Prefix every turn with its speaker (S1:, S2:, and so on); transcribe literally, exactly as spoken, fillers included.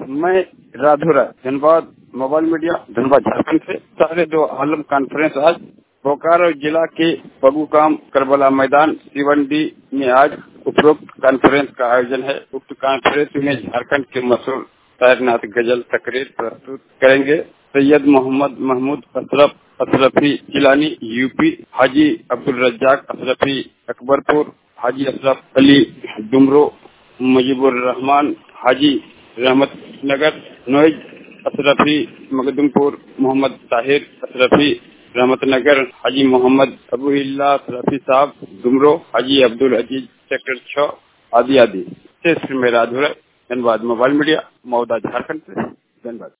S1: मैं Radhu Rai Dhanbad mobile media Dhanbad Jharkhand से साढ़े दो आलम कॉन्फ्रेंस आज बोकारो जिला के पगुकाम करबला मैदान सिवंडी में आज उपरोक्त कॉन्फ्रेंस का आयोजन है। उक्त कॉन्फ्रेंस में झारखंड के मशहूर शायरनाथ गजल तकरीर प्रस्तुत करेंगे सैयद मोहम्मद महमूद अशरफ अशरफी जिलानी यूपी, हाजी अब्दुल रज्जाक अशरफी अकबरपुर, हाजी अशरफ अली डुमरो मुजीबुर रहमान हाजी रहमत नगर, नोइज अशरफी मखदुमपुर, मोहम्मद ताहिर अशरफी रहमत नगर, हाजी मोहम्मद अबू इल्ला अशरफी साहब डुमरो, हाजी अब्दुल अजीज सेक्टर छह आदि आदि। से मेरा धन्यवाद। मोबाइल मीडिया मौदा झारखंड से धन्यवाद।